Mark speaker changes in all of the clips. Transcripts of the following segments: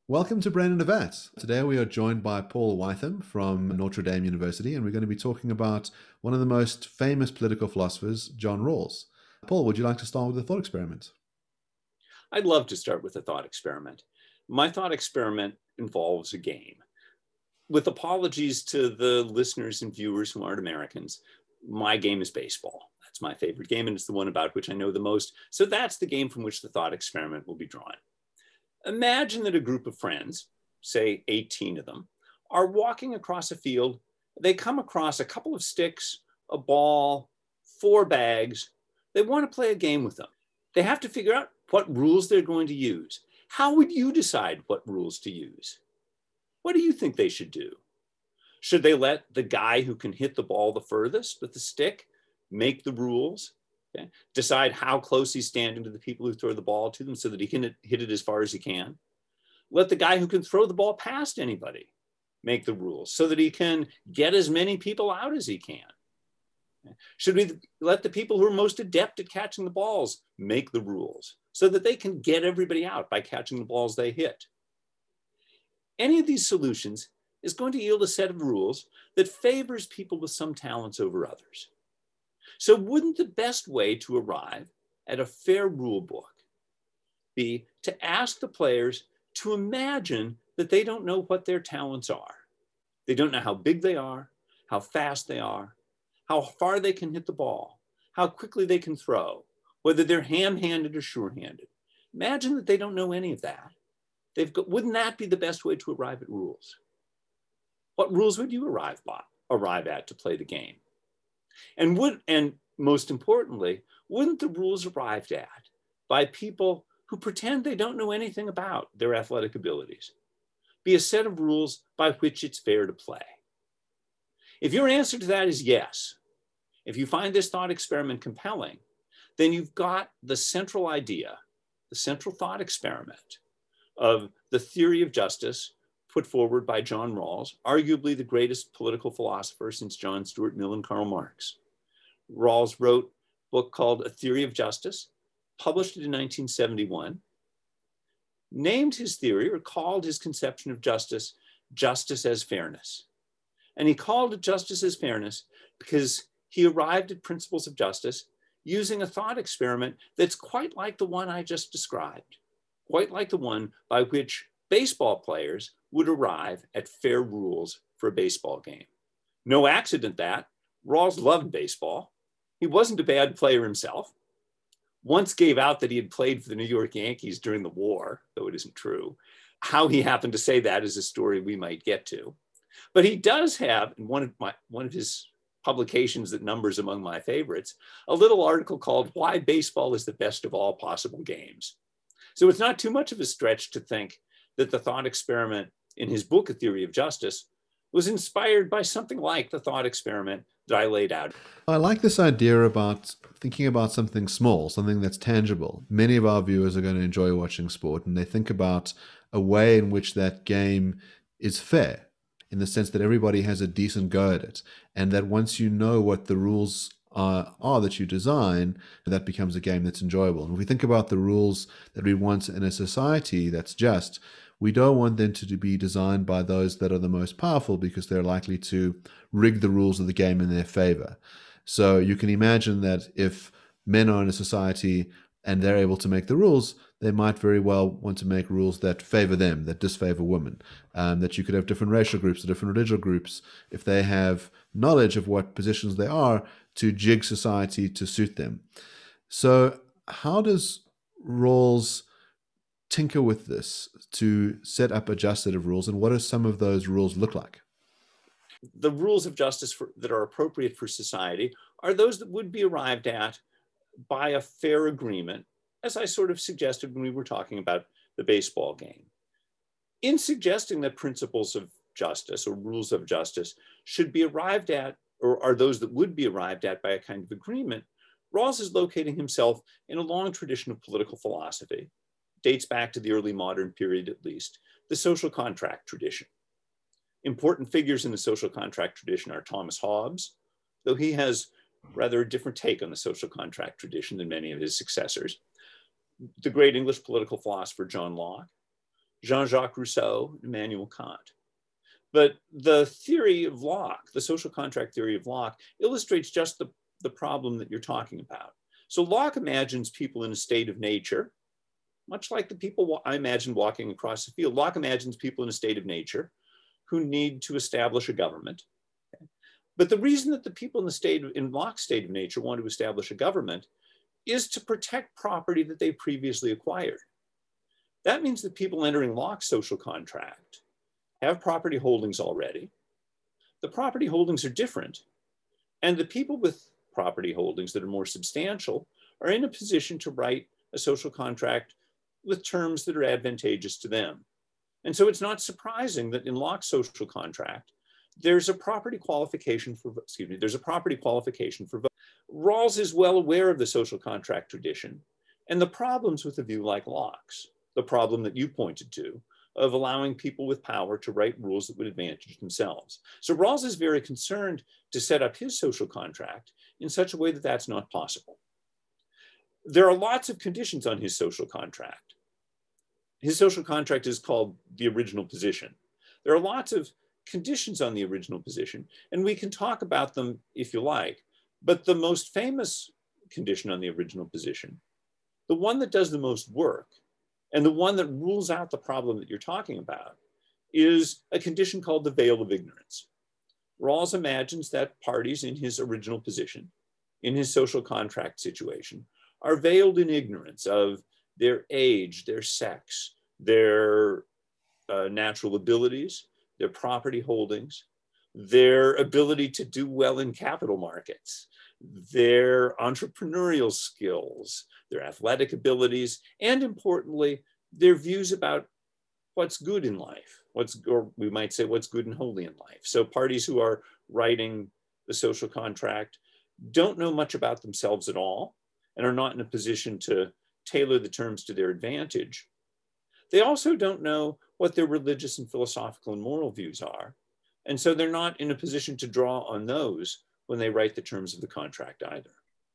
Speaker 1: Welcome to Brain in a Vat. Today we are joined by Paul Wytham from Notre Dame University, and we're going to be talking about one of the most famous political philosophers, John Rawls. Paul, would you like to start with a thought experiment?
Speaker 2: I'd love to start with a thought experiment. My thought experiment involves a game. With apologies to the listeners and viewers who aren't Americans, my game is baseball. That's my favorite game, and it's the one about which I know the most. So that's the game from which the thought experiment will be drawn. Imagine that a group of friends, say 18 of them, are walking across a field. They come across a couple of sticks, a ball, 4 bags. They want to play a game with them. They have to figure out what rules they're going to use. How would you decide what rules to use? What do you think they should do? Should they let the guy who can hit the ball the furthest with the stick make the rules? Okay. Decide how close he's standing to the people who throw the ball to them so that he can hit it as far as he can. Let the guy who can throw the ball past anybody make the rules so that he can get as many people out as he can. Should we let the people who are most adept at catching the balls make the rules so that they can get everybody out by catching the balls they hit? Any of these solutions is going to yield a set of rules that favors people with some talents over others. So wouldn't the best way to arrive at a fair rule book be to ask the players to imagine that they don't know what their talents are? They don't know how big they are, how fast they are, how far they can hit the ball, how quickly they can throw, whether they're ham-handed or sure-handed. Imagine that they don't know any of that. Wouldn't that be the best way to arrive at rules? What rules would you arrive at to play the game? And most importantly, wouldn't the rules arrived at by people who pretend they don't know anything about their athletic abilities be a set of rules by which it's fair to play? If your answer to that is yes, if you find this thought experiment compelling, then you've got the central idea, the central thought experiment of the theory of justice put forward by John Rawls, arguably the greatest political philosopher since John Stuart Mill and Karl Marx. Rawls wrote a book called A Theory of Justice, published it in 1971, named his theory or called his conception of justice, justice as fairness. And he called it justice as fairness because he arrived at principles of justice using a thought experiment that's quite like the one I just described, quite like the one by which baseball players would arrive at fair rules for a baseball game. No accident that Rawls loved baseball. He wasn't a bad player himself. Once gave out that he had played for the New York Yankees during the war, though it isn't true. How he happened to say that is a story we might get to. But he does have, in one of his publications that numbers among my favorites, a little article called Why Baseball is the Best of All Possible Games. So it's not too much of a stretch to think that the thought experiment in his book, A Theory of Justice, was inspired by something like the thought experiment that I laid out.
Speaker 1: I like this idea about thinking about something small, something that's tangible. Many of our viewers are going to enjoy watching sport, and they think about a way in which that game is fair, in the sense that everybody has a decent go at it, and that once you know what the rules are that you design, that becomes a game that's enjoyable. And if we think about the rules that we want in a society that's just, we don't want them to be designed by those that are the most powerful because they're likely to rig the rules of the game in their favor. So you can imagine that if men are in a society and they're able to make the rules, they might very well want to make rules that favor them, that disfavor women, that you could have different racial groups or different religious groups, if they have knowledge of what positions they are, to jig society to suit them. So how does Rawls tinker with this to set up a just set of rules, and what do some of those rules look like?
Speaker 2: The rules of justice that are appropriate for society are those that would be arrived at by a fair agreement, as I sort of suggested when we were talking about the baseball game. In suggesting that principles of justice or rules of justice should be arrived at, or are those that would be arrived at by a kind of agreement, Rawls is locating himself in a long tradition of political philosophy, dates back to the early modern period at least, the social contract tradition. Important figures in the social contract tradition are Thomas Hobbes, though he has rather a different take on the social contract tradition than many of his successors. The great English political philosopher John Locke, Jean-Jacques Rousseau, Immanuel Kant. But the theory of Locke, the social contract theory of Locke, illustrates just the problem that you're talking about. So Locke imagines people in a state of nature, much like the people I imagine walking across the field. Locke imagines people in a state of nature who need to establish a government. But the reason that the people in Locke's state of nature want to establish a government is to protect property that they previously acquired. That means that people entering Locke's social contract have property holdings already. The property holdings are different, and the people with property holdings that are more substantial are in a position to write a social contract with terms that are advantageous to them. And so it's not surprising that in Locke's social contract, there's a property qualification for vote. Rawls is well aware of the social contract tradition and the problems with a view like Locke's, the problem that you pointed to, of allowing people with power to write rules that would advantage themselves. So Rawls is very concerned to set up his social contract in such a way that that's not possible. There are lots of conditions on his social contract. His social contract is called the original position. There are lots of conditions on the original position, and we can talk about them if you like, but the most famous condition on the original position, the one that does the most work, and the one that rules out the problem that you're talking about, is a condition called the veil of ignorance. Rawls imagines that parties in his original position, in his social contract situation, are veiled in ignorance of their age, their sex, their natural abilities, their property holdings, their ability to do well in capital markets, their entrepreneurial skills, their athletic abilities, and importantly, their views about what's good in life, or we might say what's good and holy in life. So parties who are writing the social contract don't know much about themselves at all and are not in a position to tailor the terms to their advantage. They also don't know what their religious and philosophical and moral views are. And so they're not in a position to draw on those when they write the terms of the contract either.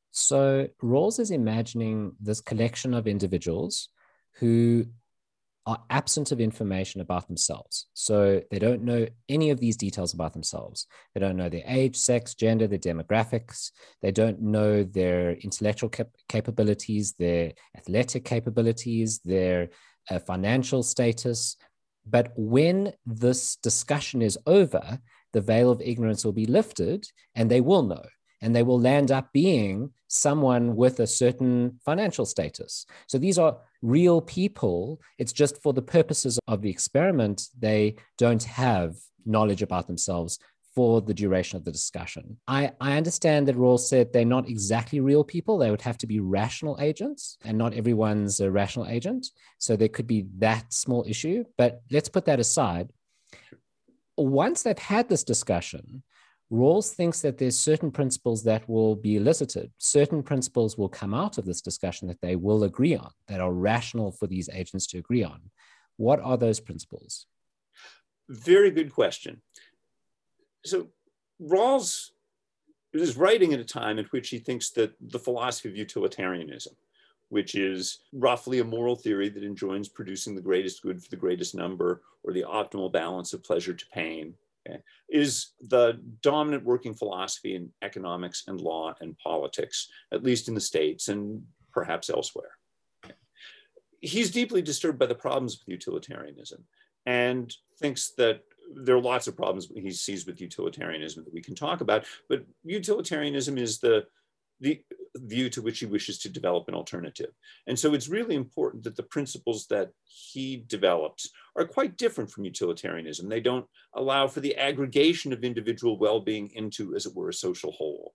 Speaker 3: So Rawls is imagining this collection of individuals who are absent of information about themselves. So they don't know any of these details about themselves. They don't know their age, sex, gender, their demographics. They don't know their intellectual capabilities, their athletic capabilities, their financial status. But when this discussion is over, the veil of ignorance will be lifted and they will know. And they will land up being someone with a certain financial status. So these are real people. It's just for the purposes of the experiment, they don't have knowledge about themselves for the duration of the discussion. I understand that Rawls said they're not exactly real people. They would have to be rational agents, and not everyone's a rational agent. So there could be that small issue, but let's put that aside. Once they've had this discussion, Rawls thinks that there's certain principles that will be elicited. Certain principles will come out of this discussion that they will agree on, that are rational for these agents to agree on. What are those principles?
Speaker 2: Very good question. So Rawls is writing at a time in which he thinks that the philosophy of utilitarianism, which is roughly a moral theory that enjoins producing the greatest good for the greatest number, or the optimal balance of pleasure to pain, is the dominant working philosophy in economics and law and politics, at least in the States and perhaps elsewhere. He's deeply disturbed by the problems with utilitarianism and thinks that there are lots of problems he sees with utilitarianism that we can talk about, but utilitarianism is the view to which he wishes to develop an alternative. And so it's really important that the principles that he develops are quite different from utilitarianism. They don't allow for the aggregation of individual well-being into, as it were, a social whole.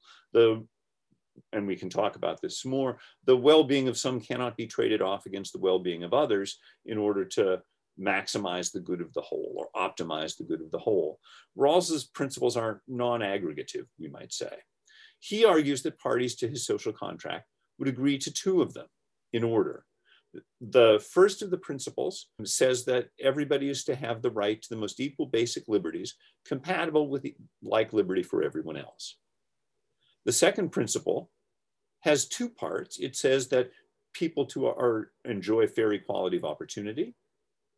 Speaker 2: And we can talk about this more, the well-being of some cannot be traded off against the well-being of others in order to maximize the good of the whole or optimize the good of the whole. Rawls's principles are non-aggregative, we might say. He argues that parties to his social contract would agree to two of them in order. The first of the principles says that everybody is to have the right to the most equal basic liberties compatible with like liberty for everyone else. The second principle has two parts. It says that people enjoy fair equality of opportunity,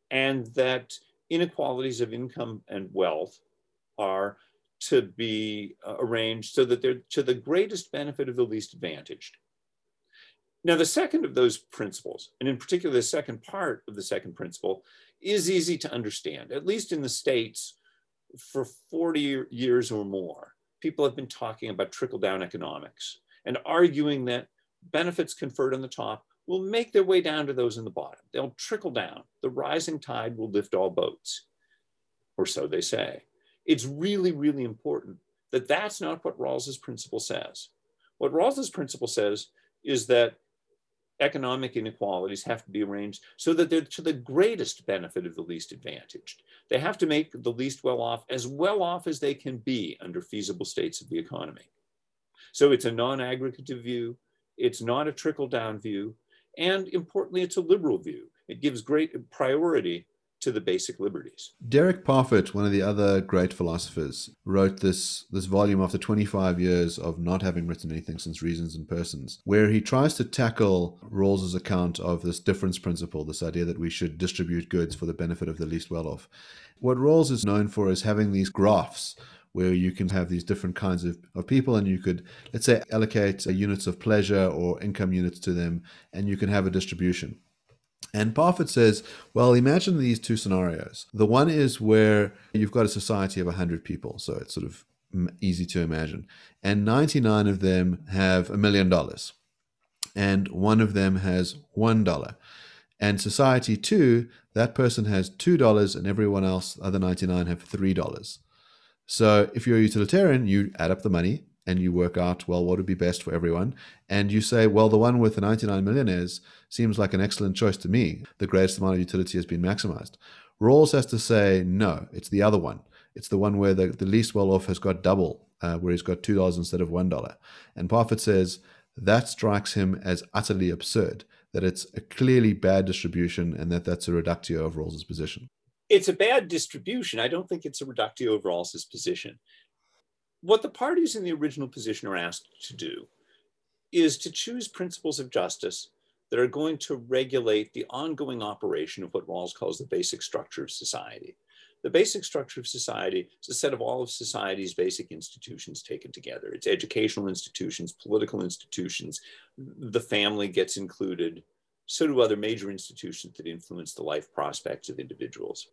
Speaker 2: and that inequalities of income and wealth are to be arranged so that they're to the greatest benefit of the least advantaged. Now, the second of those principles, and in particular the second part of the second principle, is easy to understand. At least in the States, for 40 years or more, people have been talking about trickle-down economics and arguing that benefits conferred on the top will make their way down to those in the bottom. They'll trickle down. The rising tide will lift all boats, or so they say. It's really, really important that that's not what Rawls's principle says. What Rawls's principle says is that economic inequalities have to be arranged so that they're to the greatest benefit of the least advantaged. They have to make the least well off as they can be under feasible states of the economy. So it's a non-aggregative view, it's not a trickle-down view, and importantly, it's a liberal view. It gives great priority to the basic liberties.
Speaker 1: Derek Parfit, one of the other great philosophers, wrote this volume after 25 years of not having written anything since Reasons and Persons, where he tries to tackle Rawls's account of this difference principle, this idea that we should distribute goods for the benefit of the least well-off. What Rawls is known for is having these graphs where you can have these different kinds of people, and you could, let's say, allocate units of pleasure or income units to them, and you can have a distribution. And Parfit says, well, imagine these two scenarios. The one is where you've got a society of 100 people, so it's sort of easy to imagine. And 99 of them have $1 million. And one of them has $1. And society 2, that person has $2 and everyone else, other 99, have $3. So if you're a utilitarian, you add up the money and you work out, well, what would be best for everyone? And you say, well, the one with the 99 millionaires seems like an excellent choice to me. The greatest amount of utility has been maximized. Rawls has to say, no, it's the other one. It's the one where the least well-off has got double, where he's got $2 instead of $1. And Parfit says that strikes him as utterly absurd, that it's a clearly bad distribution and that's a reductio of Rawls's position.
Speaker 2: It's a bad distribution. I don't think it's a reductio of Rawls's position. What the parties in the original position are asked to do is to choose principles of justice that are going to regulate the ongoing operation of what Rawls calls the basic structure of society. The basic structure of society is a set of all of society's basic institutions taken together. It's educational institutions, political institutions, the family gets included, so do other major institutions that influence the life prospects of individuals.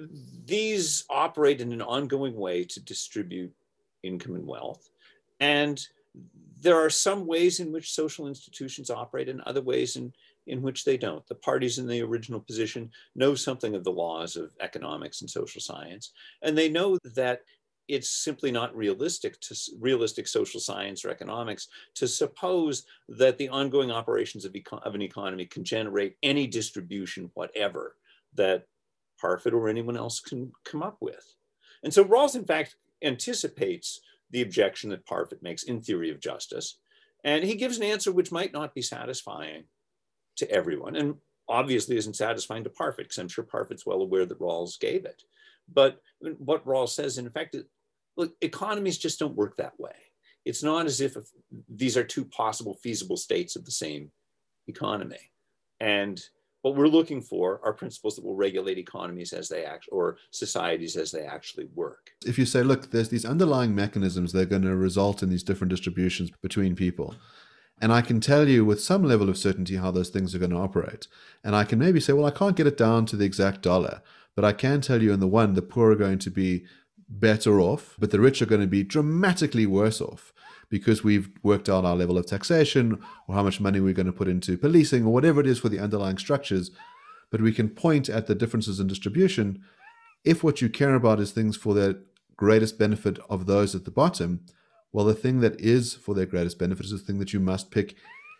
Speaker 2: These operate in an ongoing way to distribute income and wealth. And there are some ways in which social institutions operate and other ways in which they don't. The parties in the original position know something of the laws of economics and social science, and they know that it's simply not realistic social science or economics to suppose that the ongoing operations of an economy can generate any distribution whatever that Parfit or anyone else can come up with. And so Rawls, in fact, anticipates the objection that Parfit makes in Theory of Justice, and he gives an answer which might not be satisfying to everyone, and obviously isn't satisfying to Parfit, because I'm sure Parfit's well aware that Rawls gave it. But what Rawls says, in effect, is, look, economies just don't work that way. It's not as if these are two possible feasible states of the same economy. And what we're looking for are principles that will regulate economies as they act, or societies as they actually work.
Speaker 1: If you say, look, there's these underlying mechanisms that are going to result in these different distributions between people, and I can tell you with some level of certainty how those things are going to operate, and I can maybe say, well, I can't get it down to the exact dollar, but I can tell you in the one, the poor are going to be better off, but the rich are going to be dramatically worse off, because we've worked out our level of taxation or how much money we're going to put into policing or whatever it is for the underlying structures. But we can point at the differences in distribution. If what you care about is things for the greatest benefit of those at the bottom, well, the thing that is for their greatest benefit is the thing that you must pick,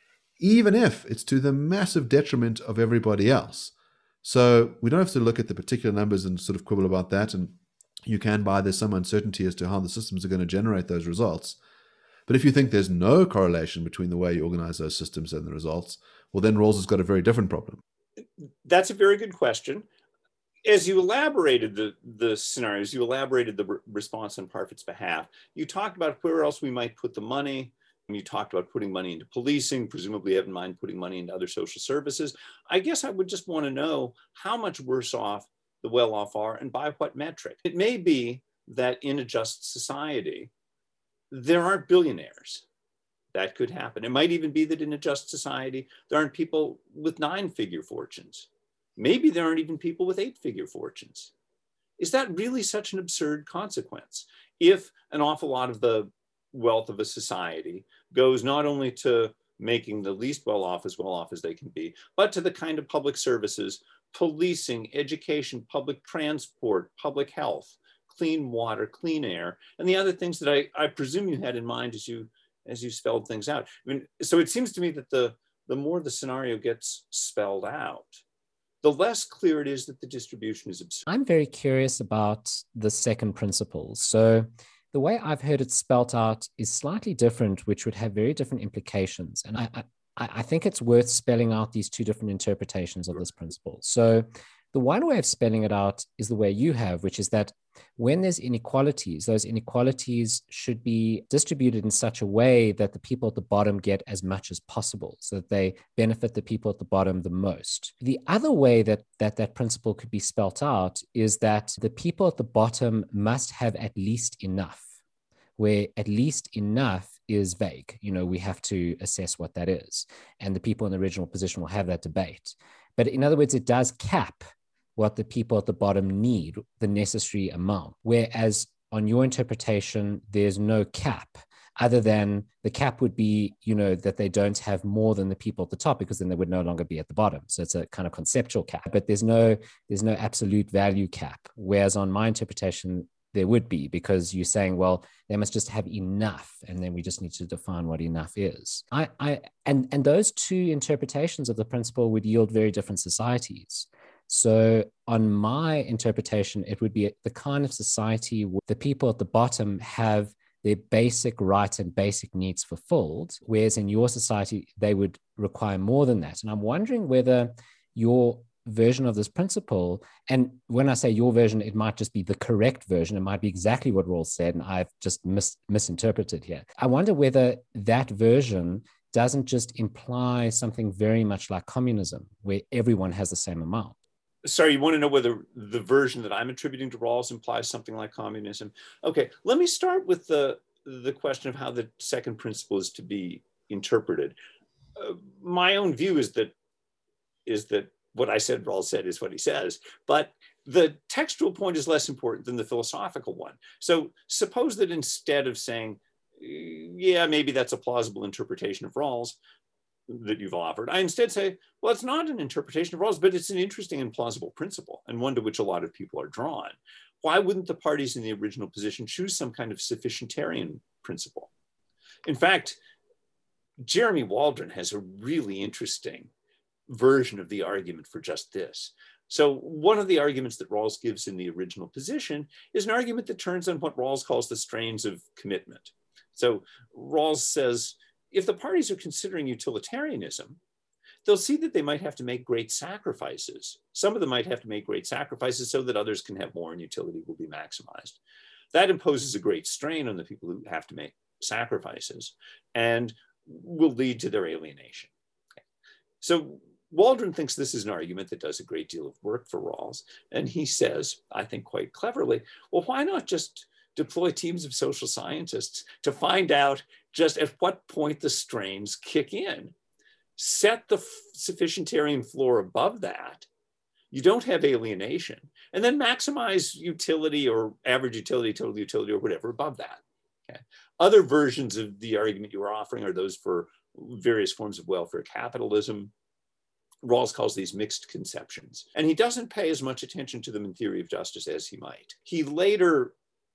Speaker 1: even if it's to the massive detriment of everybody else. So we don't have to look at the particular numbers and sort of quibble about that. And you can buy there's some uncertainty as to how the systems are going to generate those results. But if you think there's no correlation between the way you organize those systems and the results, well, then Rawls has got a very different problem.
Speaker 2: That's a very good question. As you elaborated the scenarios, you elaborated the response on Parfit's behalf, you talked about where else we might put the money, You talked about putting money into policing, presumably have in mind putting money into other social services. I guess I would just want to know how much worse off the well-off are and by what metric. It may be that in a just society, there aren't billionaires. That could happen. It might even be that in a just society, there aren't people with 9-figure fortunes. Maybe there aren't even people with 8-figure fortunes. Is that really such an absurd consequence? If an awful lot of the wealth of a society goes not only to making the least well off as they can be, but to the kind of public services, policing, education, public transport, public health, clean water, clean air, and the other things that I presume you had in mind as you spelled things out. I mean, so it seems to me that the more the scenario gets spelled out, the less clear it is that the distribution is absurd.
Speaker 3: I'm very curious about the second principle. So the way I've heard it spelt out is slightly different, which would have very different implications. And I think it's worth spelling out these two different interpretations of this principle. So the one way of spelling it out is the way you have, which is that when there's inequalities, those inequalities should be distributed in such a way that the people at the bottom get as much as possible, so that they benefit the people at the bottom the most. The other way that principle could be spelt out is that the people at the bottom must have at least enough, where at least enough is vague. We have to assess what that is. And the people in the original position will have that debate. But in other words, it does cap what the people at the bottom need, the necessary amount. Whereas on your interpretation, there's no cap, other than the cap would be, that they don't have more than the people at the top, because then they would no longer be at the bottom. So it's a kind of conceptual cap, but there's no absolute value cap. Whereas on my interpretation, there would be, because you're saying, well, they must just have enough, and then we just need to define what enough is. And those two interpretations of the principle would yield very different societies. So on my interpretation, it would be the kind of society where the people at the bottom have their basic rights and basic needs fulfilled, whereas in your society, they would require more than that. And I'm wondering whether your version of this principle, and when I say your version, it might just be the correct version. It might be exactly what Rawls said, and I've just misinterpreted here. I wonder whether that version doesn't just imply something very much like communism, where everyone has the same amount.
Speaker 2: Sorry, you want to know whether the version that I'm attributing to Rawls implies something like communism? Okay, let me start with the question of how the second principle is to be interpreted. My own view is that what I said, Rawls said, is what he says, but the textual point is less important than the philosophical one. So suppose that instead of saying, yeah, maybe that's a plausible interpretation of Rawls that you've offered, I instead say, well, it's not an interpretation of Rawls, but it's an interesting and plausible principle, and one to which a lot of people are drawn. Why wouldn't the parties in the original position choose some kind of sufficientarian principle? In fact, Jeremy Waldron has a really interesting version of the argument for just this. So one of the arguments that Rawls gives in the original position is an argument that turns on what Rawls calls the strains of commitment. So Rawls says, if the parties are considering utilitarianism, they'll see that they might have to make great sacrifices. Some of them might have to make great sacrifices so that others can have more and utility will be maximized. That imposes a great strain on the people who have to make sacrifices and will lead to their alienation. Okay. So Waldron thinks this is an argument that does a great deal of work for Rawls. And he says, I think quite cleverly, well, why not just deploy teams of social scientists to find out just at what point the strains kick in? Set the sufficientarian floor above that. You don't have alienation. And then maximize utility or average utility, total utility, or whatever above that. Okay. Other versions of the argument you are offering are those for various forms of welfare capitalism. Rawls calls these mixed conceptions. And he doesn't pay as much attention to them in theory of justice as he might. He later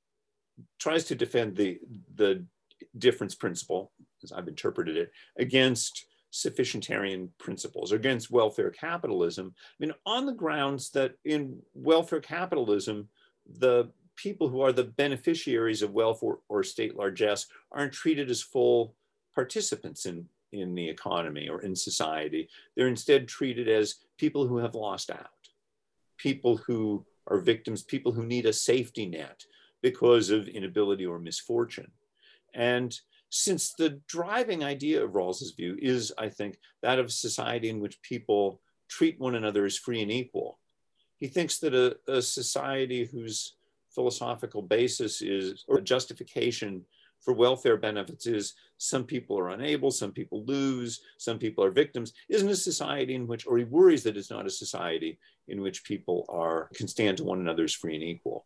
Speaker 2: tries to defend the difference principle, as I've interpreted it, against sufficientarian principles, or against welfare capitalism. I mean, on the grounds that in welfare capitalism, the people who are the beneficiaries of wealth or state largesse aren't treated as full participants in the economy or in society. They're instead treated as people who have lost out, people who are victims, people who need a safety net because of inability or misfortune. And since the driving idea of Rawls's view is, I think, that of a society in which people treat one another as free and equal. He thinks that a society whose philosophical basis is, or justification for welfare benefits is, some people are unable, some people lose, some people are victims, isn't a society in which, or he worries that it's not a society in which people can stand to one another as free and equal.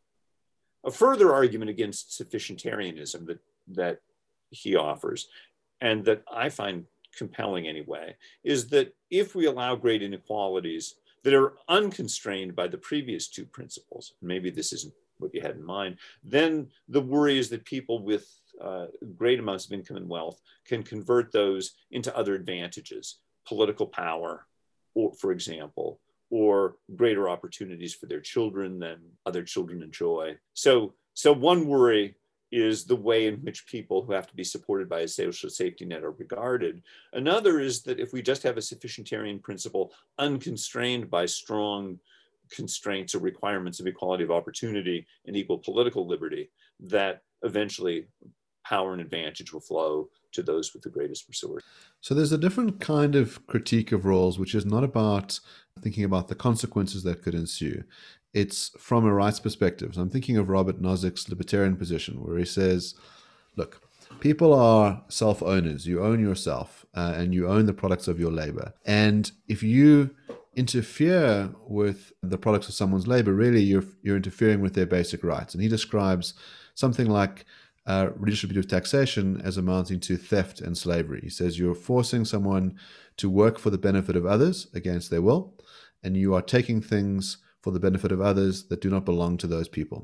Speaker 2: A further argument against sufficientarianism that he offers, and that I find compelling anyway, is that if we allow great inequalities that are unconstrained by the previous two principles, maybe this isn't what you had in mind, then the worry is that people with great amounts of income and wealth can convert those into other advantages, political power, or, for example, or greater opportunities for their children than other children enjoy. So one worry is the way in which people who have to be supported by a social safety net are regarded. Another is that if we just have a sufficientarian principle unconstrained by strong constraints or requirements of equality of opportunity and equal political liberty, that eventually power and advantage will flow to those with the greatest resource.
Speaker 1: So there's a different kind of critique of Rawls, which is not about thinking about the consequences that could ensue. It's from a rights perspective. So I'm thinking of Robert Nozick's libertarian position, where he says, look, people are self-owners. You own yourself and you own the products of your labor. And if you interfere with the products of someone's labor, really you're interfering with their basic rights. And he describes something like redistributive taxation as amounting to theft and slavery. He says you're forcing someone to work for the benefit of others against their will, and you are taking things for the benefit of others that do not belong to those people.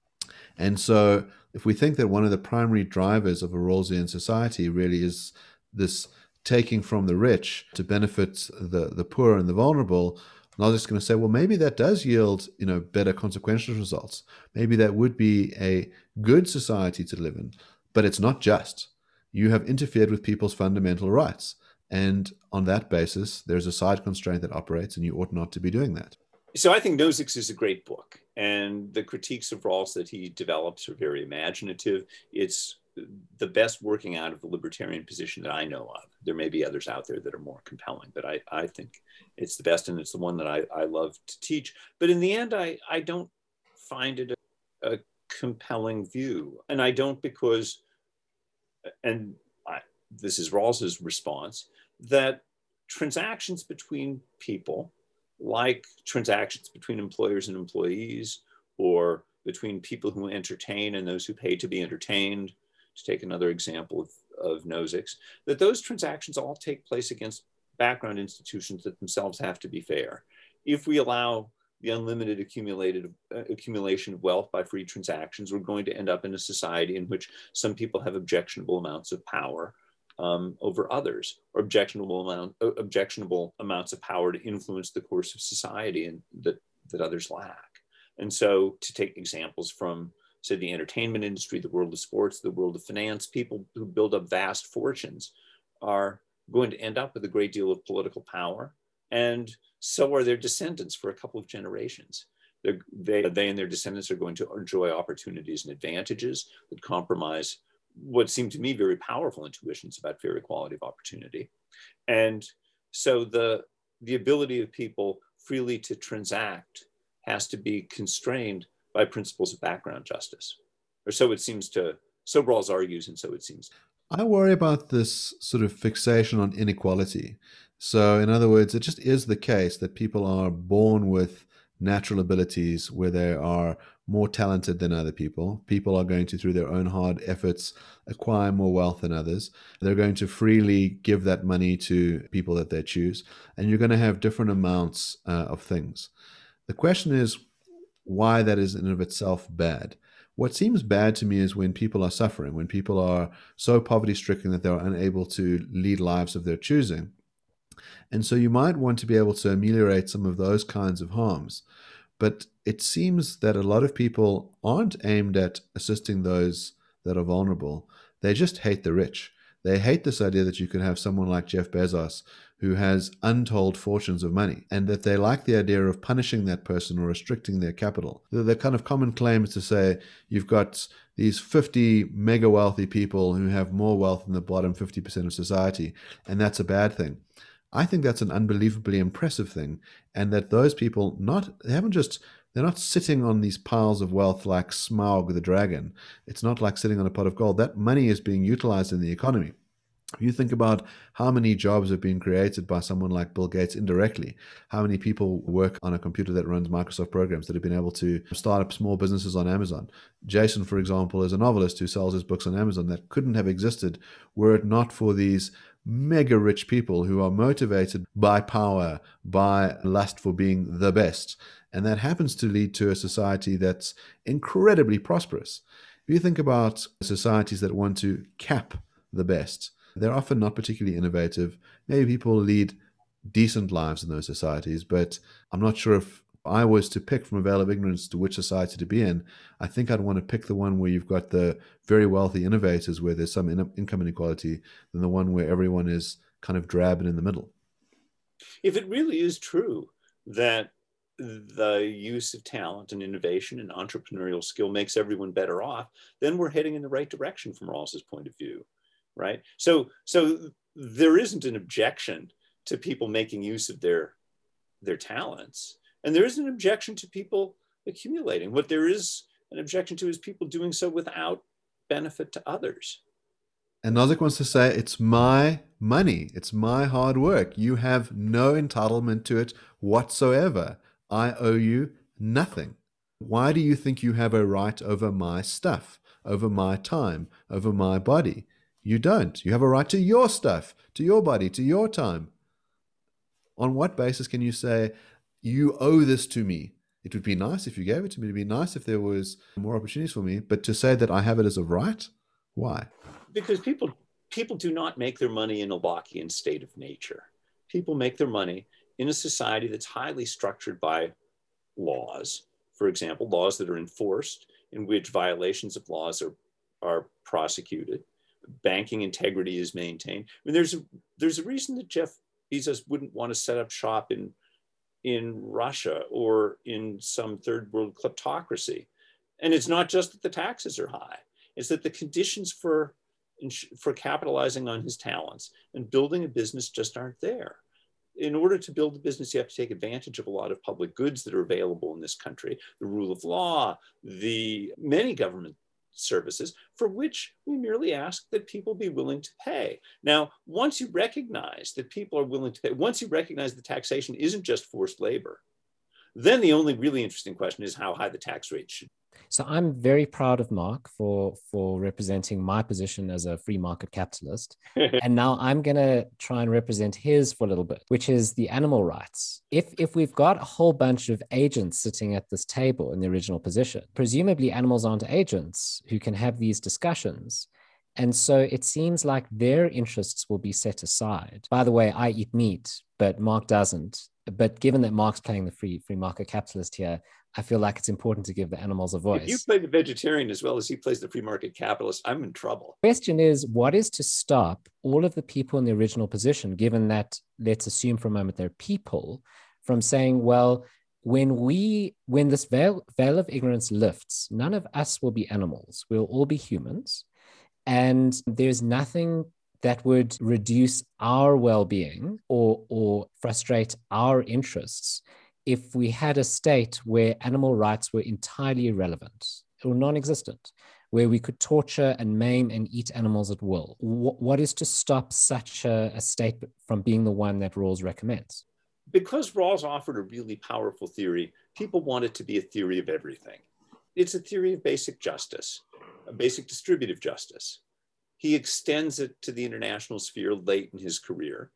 Speaker 1: And so if we think that one of the primary drivers of a Rawlsian society really is this taking from the rich to benefit the poor and the vulnerable, Nozick's going to say, well, maybe that does yield, better consequential results. Maybe that would be a good society to live in, but it's not just. You have interfered with people's fundamental rights. And on that basis, there's a side constraint that operates, and you ought not to be doing that.
Speaker 2: So I think Nozick's is a great book, and the critiques of Rawls that he develops are very imaginative. It's the best working out of the libertarian position that I know of. There may be others out there that are more compelling, but I think it's the best, and it's the one that I love to teach. But in the end, I don't find it a compelling view. And I don't because, and this is Rawls's response, that transactions between people, like transactions between employers and employees, or between people who entertain and those who pay to be entertained, to take another example of Nozick's, that those transactions all take place against background institutions that themselves have to be fair. If we allow the unlimited accumulation of wealth by free transactions, we're going to end up in a society in which some people have objectionable amounts of power over others, or objectionable amounts of power to influence the course of society, and that others lack. And so, to take examples from, say, the entertainment industry, the world of sports, the world of finance, people who build up vast fortunes are going to end up with a great deal of political power, and so are their descendants for a couple of generations. They and their descendants are going to enjoy opportunities and advantages that compromise what seem to me very powerful intuitions about fair equality of opportunity. And so the ability of people freely to transact has to be constrained by principles of background justice, or so it seems to, so Rawls argues, and so it seems.
Speaker 1: I worry about this sort of fixation on inequality. So in other words, it just is the case that people are born with natural abilities where they are more talented than other people. People are going to, through their own hard efforts, acquire more wealth than others. They're going to freely give that money to people that they choose. And you're going to have different amounts of things. The question is why that is in and of itself bad. What seems bad to me is when people are suffering, when people are so poverty-stricken that they're unable to lead lives of their choosing. And so you might want to be able to ameliorate some of those kinds of harms. But it seems that a lot of people aren't aimed at assisting those that are vulnerable. They just hate the rich. They hate this idea that you could have someone like Jeff Bezos, who has untold fortunes of money, and that they like the idea of punishing that person or restricting their capital. The kind of common claim is to say you've got these 50 mega wealthy people who have more wealth than the bottom 50% of society, and that's a bad thing. I think that's an unbelievably impressive thing, and that those people they're not sitting on these piles of wealth like Smaug the dragon. It's not like sitting on a pot of gold. That money is being utilized in the economy. If you think about how many jobs have been created by someone like Bill Gates indirectly, how many people work on a computer that runs Microsoft programs that have been able to start up small businesses on Amazon. Jason, for example, is a novelist who sells his books on Amazon that couldn't have existed were it not for these mega rich people who are motivated by power, by lust for being the best. And that happens to lead to a society that's incredibly prosperous. If you think about societies that want to cap the best, they're often not particularly innovative. Maybe people lead decent lives in those societies, but I'm not sure if I was to pick from a veil of ignorance to which society to be in. I think I'd want to pick the one where you've got the very wealthy innovators where there's some income inequality than the one where everyone is kind of drab and in the middle.
Speaker 2: If it really is true that the use of talent and innovation and entrepreneurial skill makes everyone better off, then we're heading in the right direction from Rawls's point of view. Right. So there isn't an objection to people making use of their talents, and there isn't an objection to people accumulating. What there is an objection to is people doing so without benefit to others.
Speaker 1: And Nozick wants to say, it's my money. It's my hard work. You have no entitlement to it whatsoever. I owe you nothing. Why do you think you have a right over my stuff, over my time, over my body? You don't. You have a right to your stuff, to your body, to your time. On what basis can you say, you owe this to me? It would be nice if you gave it to me. It would be nice if there was more opportunities for me. But to say that I have it as a right, why?
Speaker 2: Because people do not make their money in a Lockean state of nature. People make their money in a society that's highly structured by laws. For example, laws that are enforced, in which violations of laws are prosecuted. Banking integrity is maintained. I mean, there's a reason that Jeff Bezos wouldn't want to set up shop in Russia or in some third world kleptocracy. And it's not just that the taxes are high. It's that the conditions for capitalizing on his talents and building a business just aren't there. In order to build a business, you have to take advantage of a lot of public goods that are available in this country, the rule of law, the many government services for which we merely ask that people be willing to pay. Now, once you recognize that people are willing to pay, once you recognize that taxation isn't just forced labor, then the only really interesting question is how high the tax rate should be.
Speaker 3: So I'm very proud of Mark for representing my position as a free market capitalist. And now I'm going to try and represent his for a little bit, which is the animal rights. If we've got a whole bunch of agents sitting at this table in the original position, presumably animals aren't agents who can have these discussions. And so it seems like their interests will be set aside. By the way, I eat meat, but Mark doesn't. But given that Mark's playing the free market capitalist here, I feel like it's important to give the animals a voice.
Speaker 2: If you play the vegetarian as well as he plays the free market capitalist, I'm in trouble.
Speaker 3: The question is, what is to stop all of the people in the original position, given that, let's assume for a moment they're people, from saying, well, when this veil of ignorance lifts, none of us will be animals. We'll all be humans. And there's nothing that would reduce our well-being or frustrate our interests if we had a state where animal rights were entirely irrelevant or non-existent, where we could torture and maim and eat animals at will. What is to stop such a state from being the one that Rawls recommends?
Speaker 2: Because Rawls offered a really powerful theory, people want it to be a theory of everything. It's a theory of basic justice, a basic distributive justice. He extends it to the international sphere late in his career,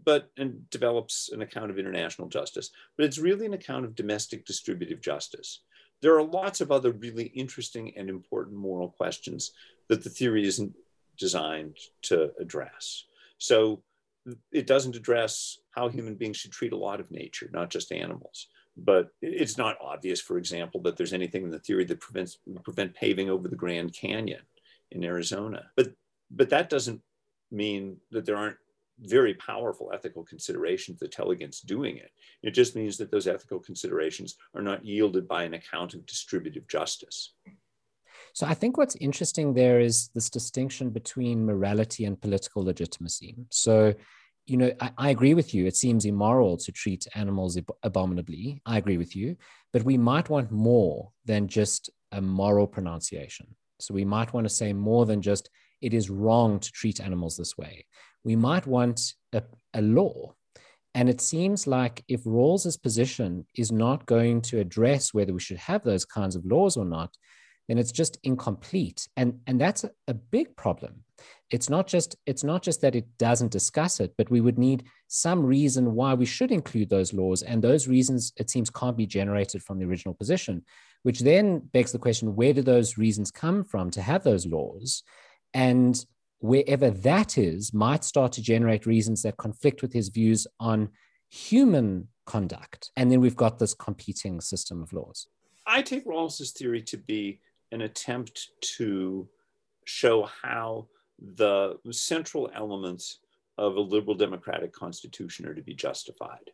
Speaker 2: and develops an account of international justice, but it's really an account of domestic distributive justice. There are lots of other really interesting and important moral questions that the theory isn't designed to address. So it doesn't address how human beings should treat a lot of nature, not just animals. But it's not obvious, for example, that there's anything in the theory that prevent paving over the Grand Canyon in Arizona. But that doesn't mean that there aren't very powerful ethical considerations that tell against doing it. It just means that those ethical considerations are not yielded by an account of distributive justice.
Speaker 3: So I think what's interesting there is this distinction between morality and political legitimacy. So, I agree with you. It seems immoral to treat animals abominably. I agree with you, but we might want more than just a moral pronunciation. So we might want to say more than just, it is wrong to treat animals this way. We might want a law. And it seems like if Rawls's position is not going to address whether we should have those kinds of laws or not, then it's just incomplete. And that's a big problem. It's not just that it doesn't discuss it, but we would need some reason why we should include those laws. And those reasons, it seems, can't be generated from the original position, which then begs the question, where do those reasons come from to have those laws? And wherever that is, might start to generate reasons that conflict with his views on human conduct. And then we've got this competing system of laws.
Speaker 2: I take Rawls's theory to be an attempt to show how the central elements of a liberal democratic constitution are to be justified.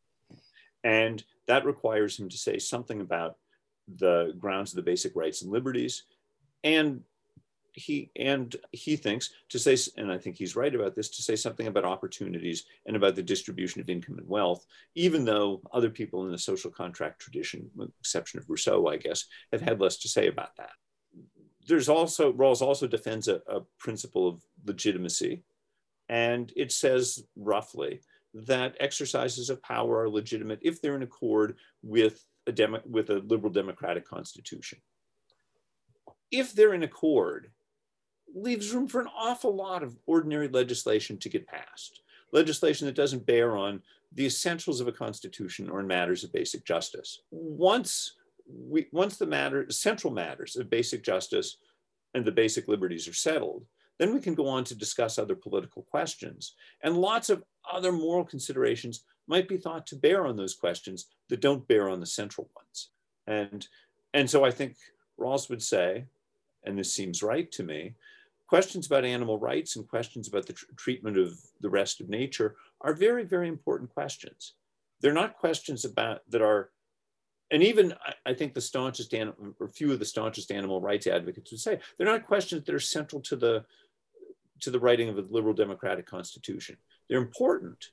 Speaker 2: And that requires him to say something about the grounds of the basic rights and liberties. And he thinks to say, and I think he's right about this, to say something about opportunities and about the distribution of income and wealth, even though other people in the social contract tradition, with the exception of Rousseau, I guess, have had less to say about that. Rawls also defends a principle of legitimacy. And it says roughly that exercises of power are legitimate if they're in accord with a liberal democratic constitution. If they're in accord, leaves room for an awful lot of ordinary legislation to get passed. Legislation that doesn't bear on the essentials of a constitution or in matters of basic justice. Once the central matters of basic justice and the basic liberties are settled, then we can go on to discuss other political questions. And lots of other moral considerations might be thought to bear on those questions that don't bear on the central ones. And so I think Rawls would say, and this seems right to me, questions about animal rights and questions about the treatment of the rest of nature are very, very important questions. They're not questions that are, and even I think the staunchest, or few of the staunchest animal rights advocates would say, they're not questions that are central to the writing of a liberal democratic constitution. They're important,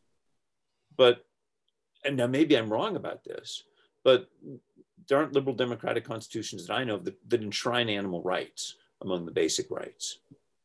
Speaker 2: and now maybe I'm wrong about this, but there aren't liberal democratic constitutions that I know of that enshrine animal rights among the basic rights.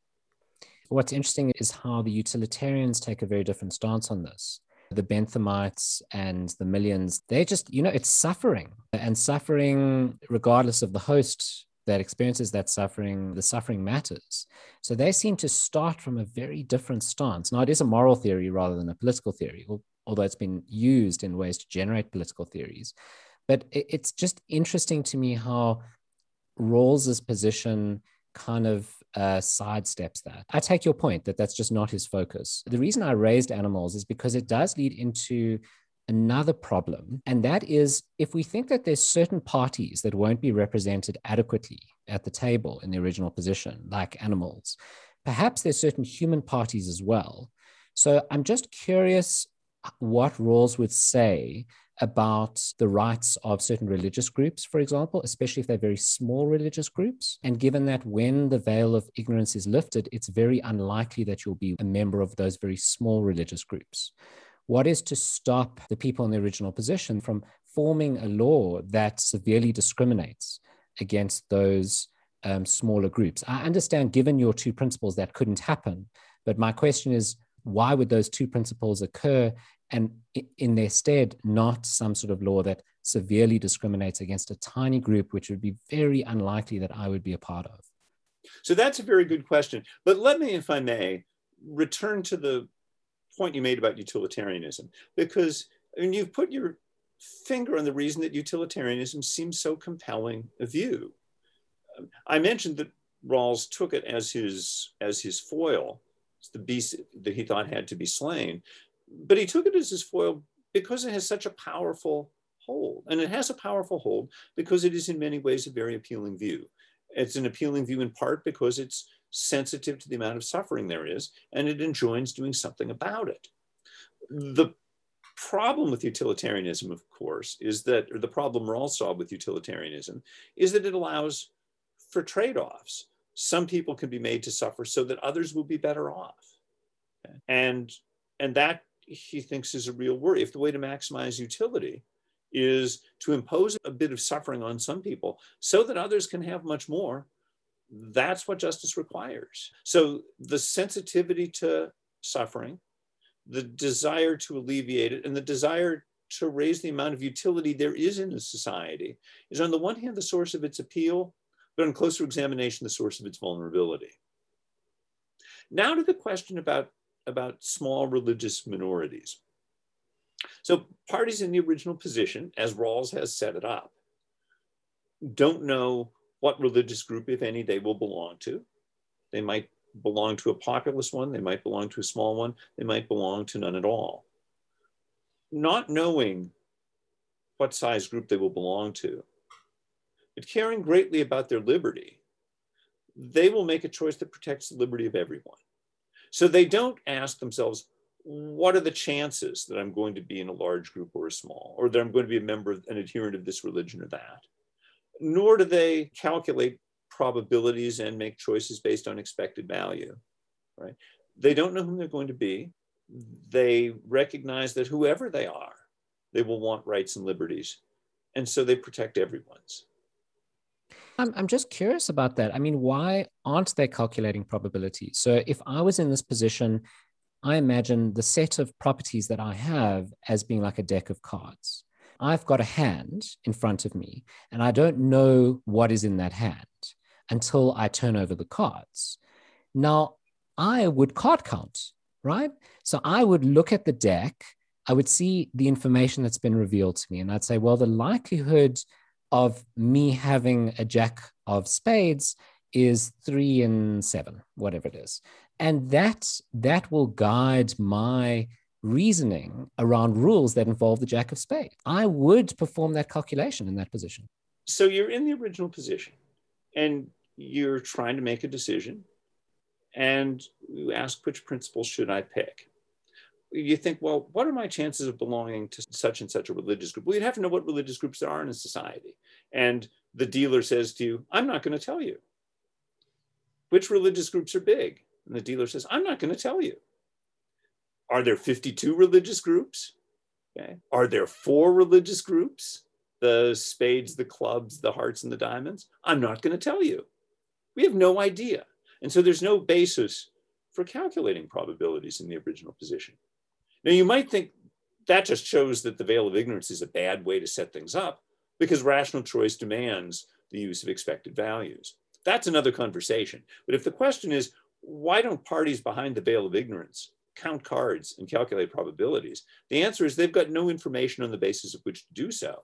Speaker 3: What's interesting is how the utilitarians take a very different stance on this. The Benthamites and the Millians, they just, it's suffering. And suffering, regardless of the host that experiences that suffering, the suffering matters. So they seem to start from a very different stance. Now, it is a moral theory rather than a political theory, although it's been used in ways to generate political theories. But it's just interesting to me how Rawls's position kind of sidesteps that. I take your point that that's just not his focus. The reason I raised animals is because it does lead into another problem. And that is, if we think that there's certain parties that won't be represented adequately at the table in the original position, like animals, perhaps there's certain human parties as well. So I'm just curious what Rawls would say about the rights of certain religious groups, for example, especially if they're very small religious groups. And given that when the veil of ignorance is lifted, it's very unlikely that you'll be a member of those very small religious groups. What is to stop the people in the original position from forming a law that severely discriminates against those smaller groups? I understand, given your two principles, that couldn't happen. But my question is, why would those two principles occur, and in their stead, not some sort of law that severely discriminates against a tiny group, which would be very unlikely that I would be a part of?
Speaker 2: So that's a very good question. But let me, if I may, return to the point you made about utilitarianism, because you've put your finger on the reason that utilitarianism seems so compelling a view. I mentioned that Rawls took it as his foil, the beast that he thought had to be slain. But he took it as his foil because it has such a powerful hold. And it has a powerful hold because it is in many ways a very appealing view. It's an appealing view in part because it's sensitive to the amount of suffering there is, and it enjoins doing something about it. The problem with utilitarianism, of course, is that, or the problem Rawls saw with utilitarianism, is that it allows for trade-offs. Some people can be made to suffer so that others will be better off. Okay? And that, he thinks, is a real worry. If the way to maximize utility is to impose a bit of suffering on some people so that others can have much more, that's what justice requires. So the sensitivity to suffering, the desire to alleviate it, and the desire to raise the amount of utility there is in a society is, on the one hand, the source of its appeal, but on closer examination, the source of its vulnerability. Now to the question about small religious minorities. So parties in the original position, as Rawls has set it up, don't know what religious group, if any, they will belong to. They might belong to a populous one, they might belong to a small one, they might belong to none at all. Not knowing what size group they will belong to, but caring greatly about their liberty, they will make a choice that protects the liberty of everyone. So they don't ask themselves, what are the chances that I'm going to be in a large group or a small, or that I'm going to be a member of, an adherent of this religion or that? Nor do they calculate probabilities and make choices based on expected value, right? They don't know whom they're going to be. They recognize that whoever they are, they will want rights and liberties. And so they protect everyone's.
Speaker 3: I'm just curious about that. I mean, why aren't they calculating probability? So if I was in this position, I imagine the set of properties that I have as being like a deck of cards. I've got a hand in front of me, and I don't know what is in that hand until I turn over the cards. Now, I would card count, right? So I would look at the deck, I would see the information that's been revealed to me, and I'd say, well, the likelihood of me having a jack of spades is 3 and 7, whatever it is. And that will guide my reasoning around rules that involve the jack of spades. I would perform that calculation in that position.
Speaker 2: So you're in the original position and you're trying to make a decision, and you ask, which principle should I pick? You think, well, what are my chances of belonging to such and such a religious group? Well, you'd have to know what religious groups there are in a society. And the dealer says to you, I'm not going to tell you. Which religious groups are big? And the dealer says, I'm not going to tell you. Are there 52 religious groups? Okay. Are there 4 religious groups? The spades, the clubs, the hearts, and the diamonds? I'm not going to tell you. We have no idea. And so there's no basis for calculating probabilities in the original position. Now, you might think that just shows that the veil of ignorance is a bad way to set things up, because rational choice demands the use of expected values. That's another conversation. But if the question is, why don't parties behind the veil of ignorance count cards and calculate probabilities? The answer is they've got no information on the basis of which to do so.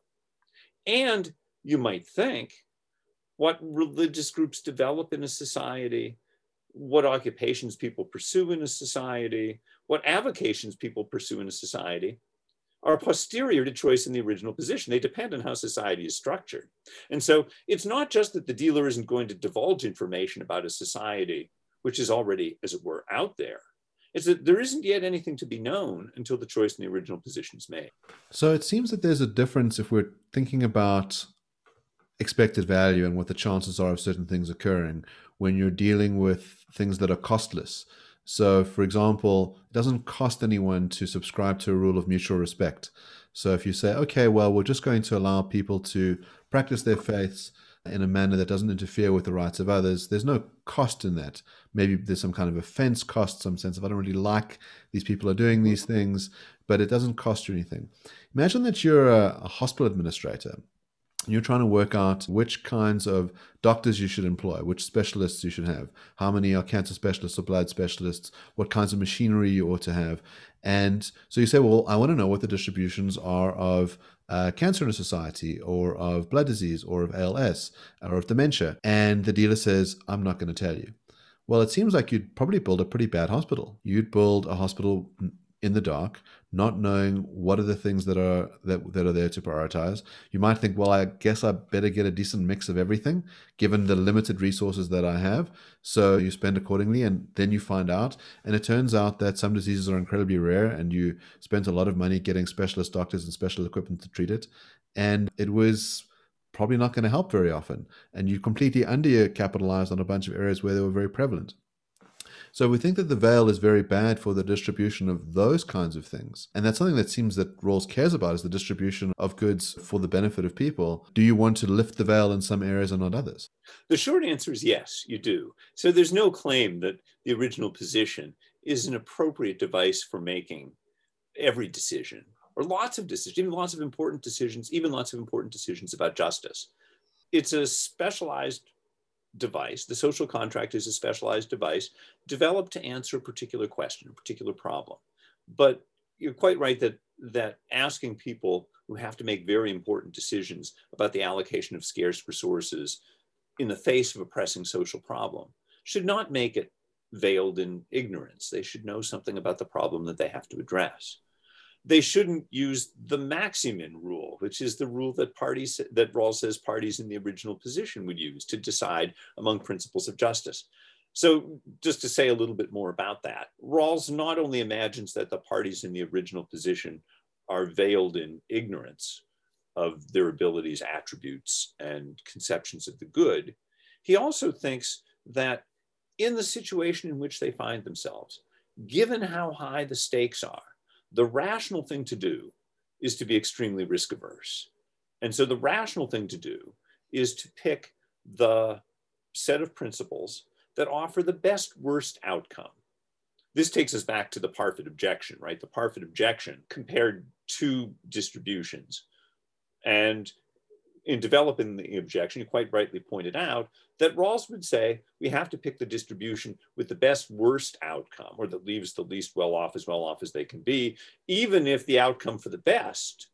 Speaker 2: And you might think, what religious groups develop in a society, what occupations people pursue in a society, what avocations people pursue in a society are posterior to choice in the original position. They depend on how society is structured. And so it's not just that the dealer isn't going to divulge information about a society which is already, as it were, out there. It's that there isn't yet anything to be known until the choice in the original position is made.
Speaker 1: So it seems that there's a difference if we're thinking about expected value and what the chances are of certain things occurring when you're dealing with things that are costless. So, for example, it doesn't cost anyone to subscribe to a rule of mutual respect. So if you say, okay, well, we're just going to allow people to practice their faiths in a manner that doesn't interfere with the rights of others, there's no cost in that. Maybe there's some kind of offense cost, some sense of, I don't really like these people are doing these things, but it doesn't cost you anything. Imagine that you're a hospital administrator. You're trying to work out which kinds of doctors you should employ, which specialists you should have, how many are cancer specialists or blood specialists, what kinds of machinery you ought to have. And so you say, well, I want to know what the distributions are of cancer in a society, or of blood disease, or of ALS, or of dementia. And the dealer says, I'm not going to tell you. Well, it seems like you'd probably build a pretty bad hospital. You'd build a hospital in the dark, not knowing what are the things that are there to prioritize. You might think, well, I guess I better get a decent mix of everything given the limited resources that I have. So you spend accordingly, and then you find out, and it turns out that some diseases are incredibly rare, and you spent a lot of money getting specialist doctors and special equipment to treat it, and it was probably not going to help very often, and you completely undercapitalized on a bunch of areas where they were very prevalent. So we think that the veil is very bad for the distribution of those kinds of things. And that's something that seems that Rawls cares about, is the distribution of goods for the benefit of people. Do you want to lift the veil in some areas and not others?
Speaker 2: The short answer is yes, you do. So there's no claim that the original position is an appropriate device for making every decision, or lots of decisions, even lots of important decisions, even lots of important decisions about justice. It's a specialized device. The social contract is a specialized device developed to answer a particular question, a particular problem. But you're quite right that asking people who have to make very important decisions about the allocation of scarce resources in the face of a pressing social problem should not make it veiled in ignorance. They should know something about the problem that they have to address. They shouldn't use the Maximin rule, which is the rule that Rawls says parties in the original position would use to decide among principles of justice. So just to say a little bit more about that, Rawls not only imagines that the parties in the original position are veiled in ignorance of their abilities, attributes, and conceptions of the good, he also thinks that in the situation in which they find themselves, given how high the stakes are, the rational thing to do is to be extremely risk averse. And so the rational thing to do is to pick the set of principles that offer the best worst outcome. This takes us back to the Parfit objection, right? The Parfit objection compared two distributions. And in developing the objection, you quite rightly pointed out that Rawls would say we have to pick the distribution with the best worst outcome, or that leaves the least well off as they can be, even if the outcome for the best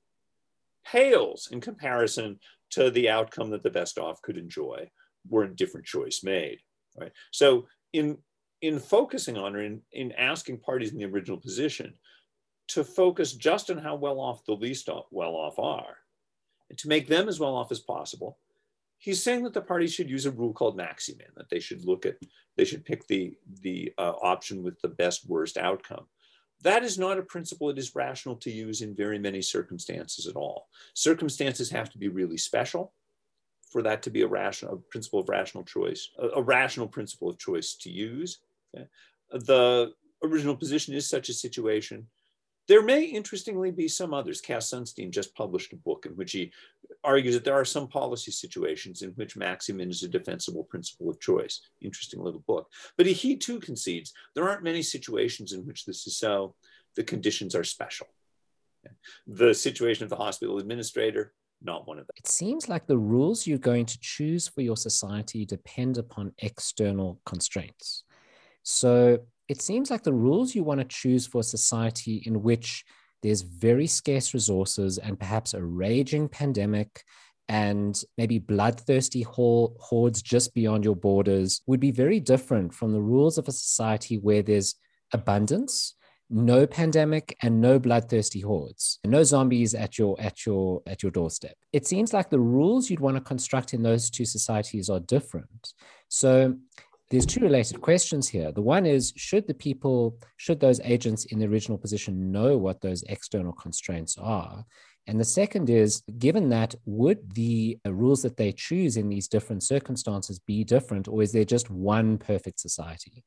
Speaker 2: pales in comparison to the outcome that the best off could enjoy were a different choice made. Right? So in focusing on, or in asking parties in the original position to focus just on how well off the least well off are, and to make them as well off as possible, he's saying that the parties should use a rule called Maximin, that they should pick the option with the best worst outcome. That is not a principle that is rational to use in very many circumstances at all. Circumstances have to be really special for that to be a principle of rational choice, a rational principle of choice to use. Okay? The original position is such a situation. There may, interestingly, be some others. Cass Sunstein just published a book in which he argues that there are some policy situations in which Maximin is a defensible principle of choice. Interesting little book. But he too concedes there aren't many situations in which this is so. The conditions are special. The situation of the hospital administrator, not one of them.
Speaker 3: It seems like the rules you're going to choose for your society depend upon external constraints. So it seems like the rules you want to choose for a society in which there's very scarce resources and perhaps a raging pandemic and maybe bloodthirsty hordes just beyond your borders would be very different from the rules of a society where there's abundance, no pandemic, and no bloodthirsty hordes, and no zombies at your doorstep. It seems like the rules you'd want to construct in those two societies are different. So there's two related questions here. The one is, should those agents in the original position know what those external constraints are? And the second is, given that, would the rules that they choose in these different circumstances be different, or is there just one perfect society?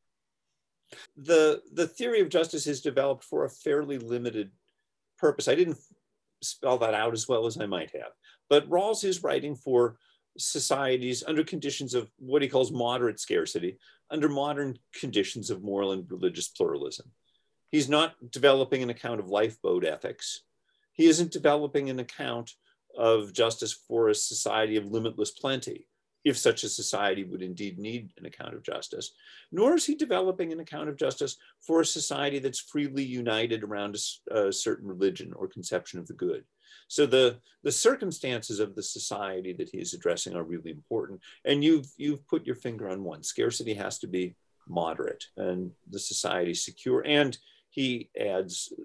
Speaker 2: The theory of justice is developed for a fairly limited purpose. I didn't spell that out as well as I might have, but Rawls is writing for societies under conditions of what he calls moderate scarcity, under modern conditions of moral and religious pluralism. He's not developing an account of lifeboat ethics. He isn't developing an account of justice for a society of limitless plenty, if such a society would indeed need an account of justice, nor is he developing an account of justice for a society that's freely united around a certain religion or conception of the good. So the circumstances of the society that he is addressing are really important. And you've put your finger on one. Scarcity has to be moderate and the society secure. And he adds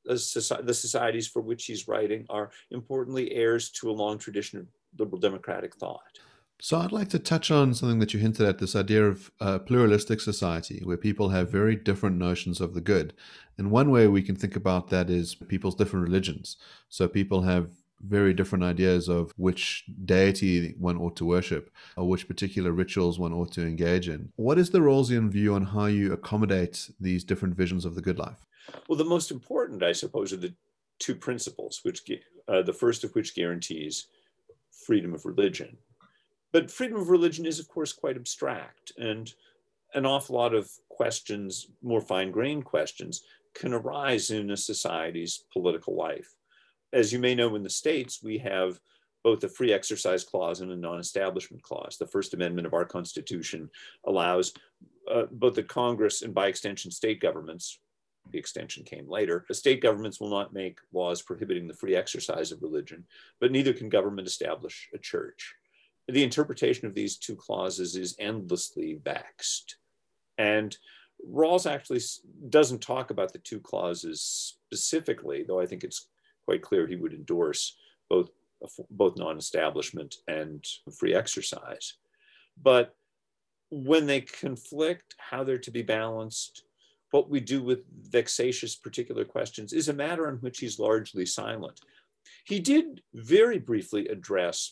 Speaker 2: the societies for which he's writing are importantly heirs to a long tradition of liberal democratic thought.
Speaker 1: So I'd like to touch on something that you hinted at, this idea of a pluralistic society where people have very different notions of the good. And one way we can think about that is people's different religions. So people have very different ideas of which deity one ought to worship or which particular rituals one ought to engage in. What is the Rawlsian view on how you accommodate these different visions of the good life?
Speaker 2: Well, the most important, I suppose, are the two principles, which the first of which guarantees freedom of religion. But freedom of religion is, of course, quite abstract, and an awful lot of questions, more fine-grained questions, can arise in a society's political life. As you may know, in the States, we have both a free exercise clause and a non-establishment clause. The First Amendment of our Constitution allows both the Congress and, by extension, state governments, the extension came later, the state governments will not make laws prohibiting the free exercise of religion, but neither can government establish a church. The interpretation of these two clauses is endlessly vexed. And Rawls actually doesn't talk about the two clauses specifically, though I think it's quite clear he would endorse both non-establishment and free exercise. But when they conflict, how they're to be balanced, what we do with vexatious particular questions is a matter on which he's largely silent. He did very briefly address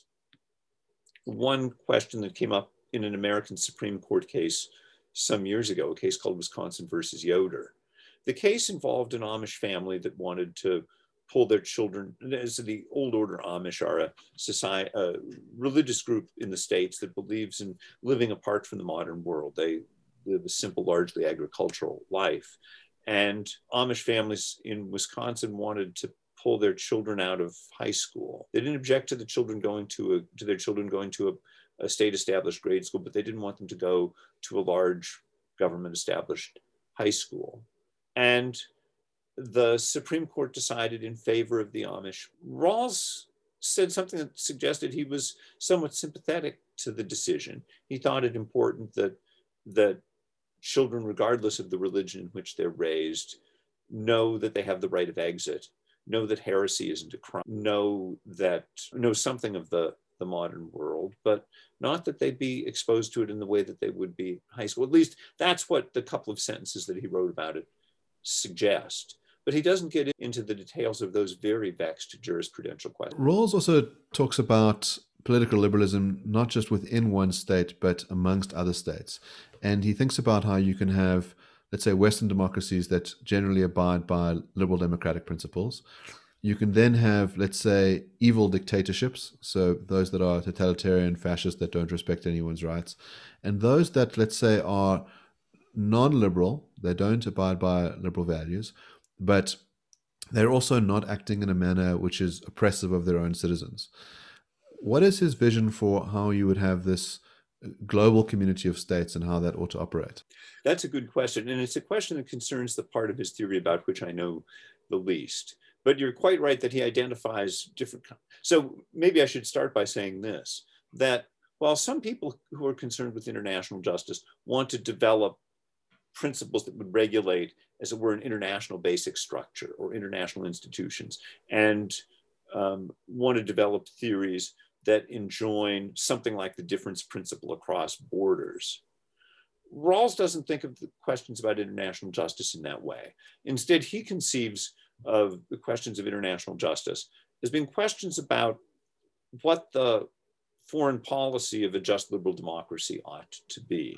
Speaker 2: one question that came up in an American Supreme Court case some years ago, a case called Wisconsin versus Yoder. The case involved an Amish family that wanted to pull their children, as the Old Order Amish are a religious group in the States that believes in living apart from the modern world. They live a simple, largely agricultural life. And Amish families in Wisconsin wanted to pull their children out of high school. They didn't object to the children going to their children going to a state-established grade school, but they didn't want them to go to a large government-established high school. And the Supreme Court decided in favor of the Amish. Rawls said something that suggested he was somewhat sympathetic to the decision. He thought it important that children, regardless of the religion in which they're raised, know that they have the right of exit, know that heresy isn't a crime, know something of the modern world, but not that they'd be exposed to it in the way that they would be in high school. At least that's what the couple of sentences that he wrote about it suggest. But he doesn't get into the details of those very vexed jurisprudential questions.
Speaker 1: Rawls also talks about political liberalism, not just within one state, but amongst other states. And he thinks about how you can have, let's say, Western democracies that generally abide by liberal democratic principles. You can then have, let's say, evil dictatorships, so those that are totalitarian, fascist, that don't respect anyone's rights. And those that, let's say, are non-liberal, they don't abide by liberal values, but they're also not acting in a manner which is oppressive of their own citizens. What is his vision for how you would have this global community of states and how that ought to operate?
Speaker 2: That's a good question. And it's a question that concerns the part of his theory about which I know the least. But you're quite right that he identifies different. So maybe I should start by saying this, that while some people who are concerned with international justice want to develop principles that would regulate, as it were, an international basic structure or international institutions, and want to develop theories that enjoin something like the difference principle across borders. Rawls doesn't think of the questions about international justice in that way. Instead, he conceives of the questions of international justice as being questions about what the foreign policy of a just liberal democracy ought to be.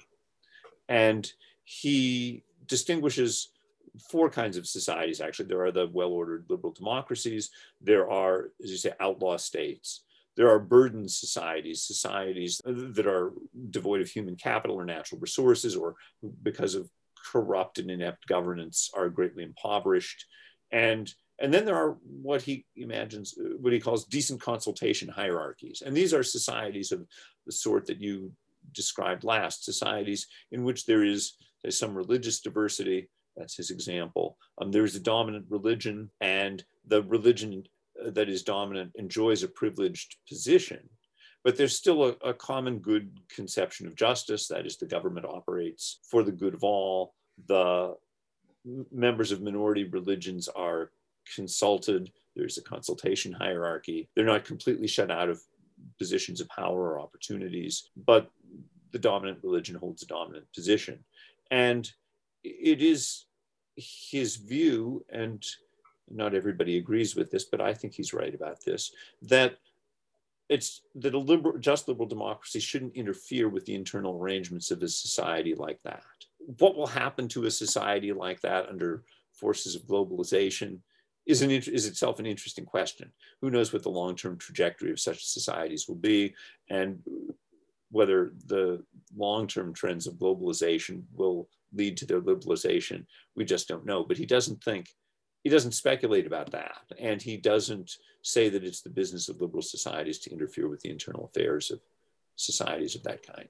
Speaker 2: And he distinguishes four kinds of societies, actually. There are the well-ordered liberal democracies. There are, as you say, outlaw states. There are burdened societies, societies that are devoid of human capital or natural resources, or because of corrupt and inept governance are greatly impoverished. And then there are what he imagines, what he calls decent consultation hierarchies. And these are societies of the sort that you described last, societies in which there's some religious diversity. That's his example. There's a dominant religion, and the religion that is dominant enjoys a privileged position. But there's still a common good conception of justice. That is, the government operates for the good of all. The members of minority religions are consulted. There's a consultation hierarchy. They're not completely shut out of positions of power or opportunities, but the dominant religion holds a dominant position. And it is his view, and not everybody agrees with this, but I think he's right about this, that it's that a just liberal democracy shouldn't interfere with the internal arrangements of a society like that. What will happen to a society like that under forces of globalization is itself an interesting question. Who knows what the long-term trajectory of such societies will be, and whether the long-term trends of globalization will lead to their liberalization. We just don't know. But he doesn't speculate about that. And he doesn't say that it's the business of liberal societies to interfere with the internal affairs of societies of that kind.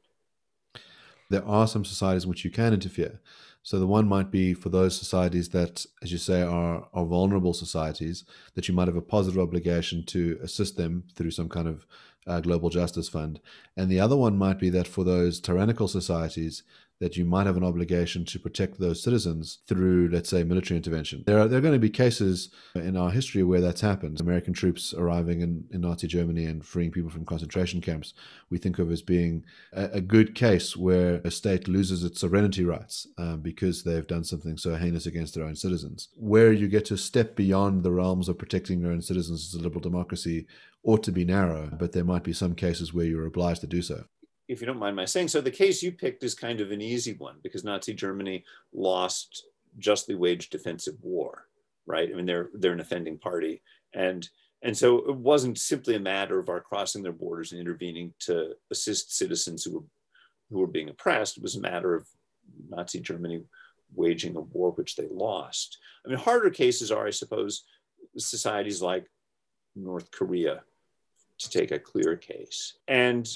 Speaker 1: There are some societies in which you can interfere. So the one might be for those societies that, as you say, are vulnerable societies, that you might have a positive obligation to assist them through some kind of global justice fund. And the other one might be that for those tyrannical societies, that you might have an obligation to protect those citizens through, let's say, military intervention. There are going to be cases in our history where that's happened. American troops arriving in Nazi Germany and freeing people from concentration camps, we think of as being a good case where a state loses its sovereignty rights because they've done something so heinous against their own citizens. Where you get to step beyond the realms of protecting your own citizens as a liberal democracy ought to be narrow, but there might be some cases where you're obliged to do so.
Speaker 2: If you don't mind my saying so, the case you picked is kind of an easy one because Nazi Germany lost justly waged defensive war, right? I mean, they're an offending party. And so it wasn't simply a matter of our crossing their borders and intervening to assist citizens who were being oppressed. It was a matter of Nazi Germany waging a war which they lost. I mean, harder cases are, I suppose, societies like North Korea, to take a clear case. And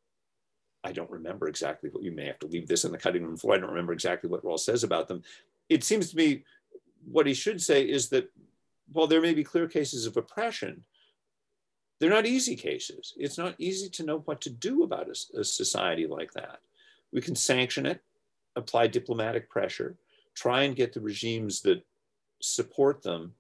Speaker 2: I don't remember exactly what, you may have to leave this in the cutting room floor. I don't remember exactly what Rawls says about them. It seems to me what he should say is that while there may be clear cases of oppression, they're not easy cases. It's not easy to know what to do about a society like that. We can sanction it, apply diplomatic pressure, try and get the regimes that support them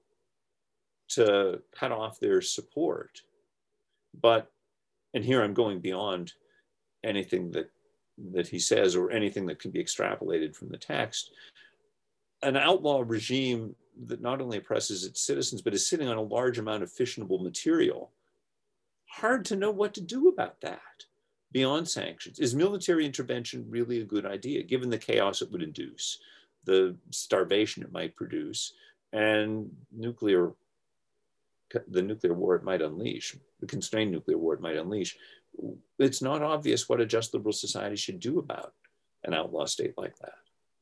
Speaker 2: to cut off their support. But, and here I'm going beyond anything that he says or anything that can be extrapolated from the text, an outlaw regime that not only oppresses its citizens, but is sitting on a large amount of fissionable material, hard to know what to do about that beyond sanctions. Is military intervention really a good idea, given the chaos it would induce, the starvation it might produce, and the nuclear war it might unleash, the constrained nuclear war it might unleash? It's not obvious what a just liberal society should do about an outlaw state like that.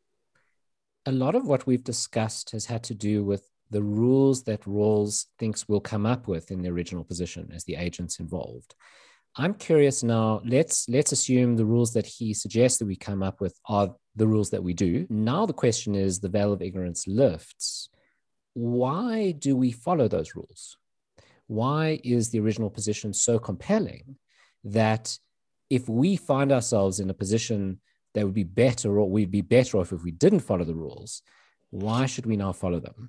Speaker 3: A lot of what we've discussed has had to do with the rules that Rawls thinks we'll come up with in the original position as the agents involved. I'm curious now, let's assume the rules that he suggests that we come up with are the rules that we do. Now the question is, the veil of ignorance lifts. Why do we follow those rules? Why is the original position so compelling that if we find ourselves in a position that would be better, or we'd be better off if we didn't follow the rules, why should we now follow them?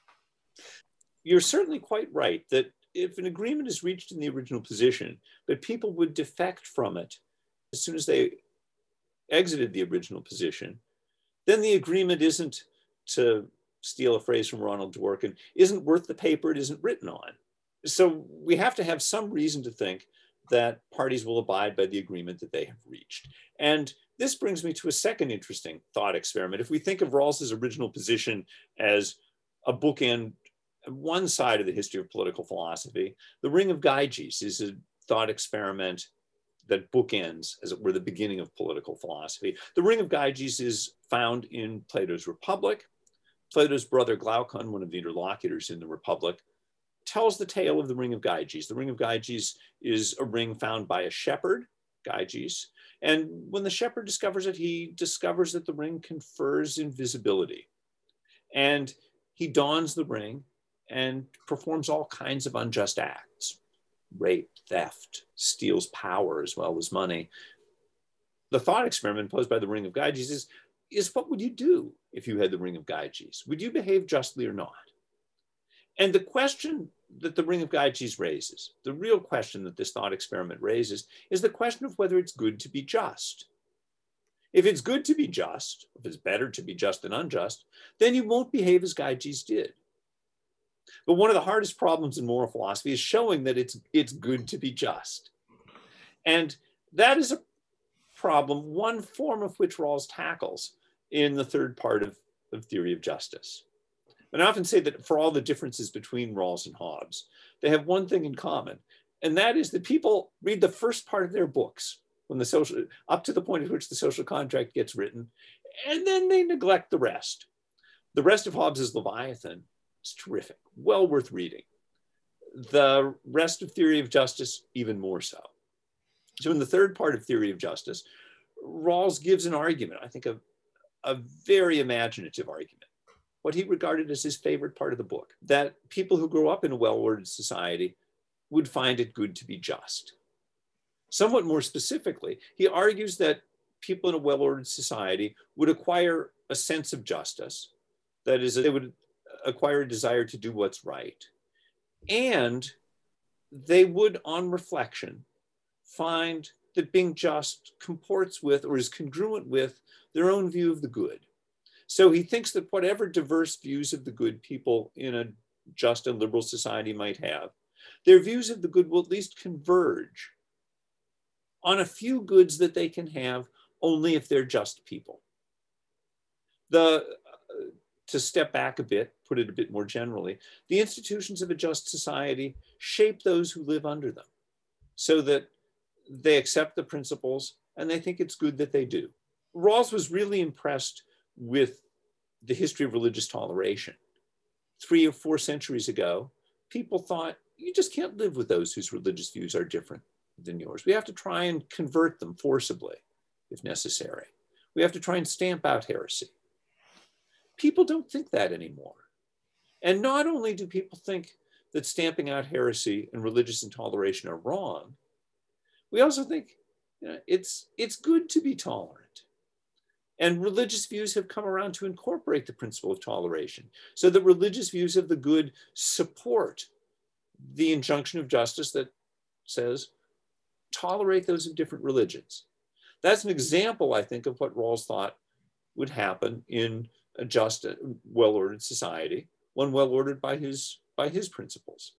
Speaker 2: You're certainly quite right that if an agreement is reached in the original position, but people would defect from it as soon as they exited the original position, then the agreement isn't, to steal a phrase from Ronald Dworkin, isn't worth the paper it isn't written on. So we have to have some reason to think that parties will abide by the agreement that they have reached. And this brings me to a second interesting thought experiment. If we think of Rawls's original position as a bookend, one side of the history of political philosophy, the Ring of Gyges is a thought experiment that bookends, as it were, the beginning of political philosophy. The Ring of Gyges is found in Plato's Republic. Plato's brother Glaucon, one of the interlocutors in the Republic, tells the tale of the Ring of Gyges. The Ring of Gyges is a ring found by a shepherd, Gyges. And when the shepherd discovers it, he discovers that the ring confers invisibility. And he dons the ring and performs all kinds of unjust acts: rape, theft, steals power as well as money. The thought experiment posed by the Ring of Gyges is what would you do if you had the Ring of Gyges? Would you behave justly or not? And the question that the Ring of Gyges raises, the real question that this thought experiment raises, is the question of whether it's good to be just. If it's good to be just, if it's better to be just than unjust, then you won't behave as Gyges did. But one of the hardest problems in moral philosophy is showing that it's good to be just. And that is a problem, one form of which Rawls tackles in the third part of Theory of Justice. And I often say that for all the differences between Rawls and Hobbes, they have one thing in common, and that is that people read the first part of their books when up to the point at which the social contract gets written, and then they neglect the rest. The rest of Hobbes's Leviathan is terrific, well worth reading. The rest of Theory of Justice, even more so. So in the third part of Theory of Justice, Rawls gives an argument, I think a very imaginative argument, what he regarded as his favorite part of the book, that people who grow up in a well-ordered society would find it good to be just. Somewhat more specifically, he argues that people in a well-ordered society would acquire a sense of justice, that is, they would acquire a desire to do what's right, and they would, on reflection, find that being just comports with or is congruent with their own view of the good. So he thinks that whatever diverse views of the good people in a just and liberal society might have, their views of the good will at least converge on a few goods that they can have only if they're just people. To step back a bit, put it a bit more generally, the institutions of a just society shape those who live under them so that they accept the principles and they think it's good that they do. Rawls was really impressed with the history of religious toleration. 3 or 4 centuries ago, people thought, you just can't live with those whose religious views are different than yours. We have to try and convert them forcibly, if necessary. We have to try and stamp out heresy. People don't think that anymore. And not only do people think that stamping out heresy and religious intoleration are wrong, we also think it's good to be tolerant. And religious views have come around to incorporate the principle of toleration so that religious views of the good support the injunction of justice that says, tolerate those of different religions. That's an example, I think, of what Rawls thought would happen in a just, well-ordered society, one well-ordered by his principles.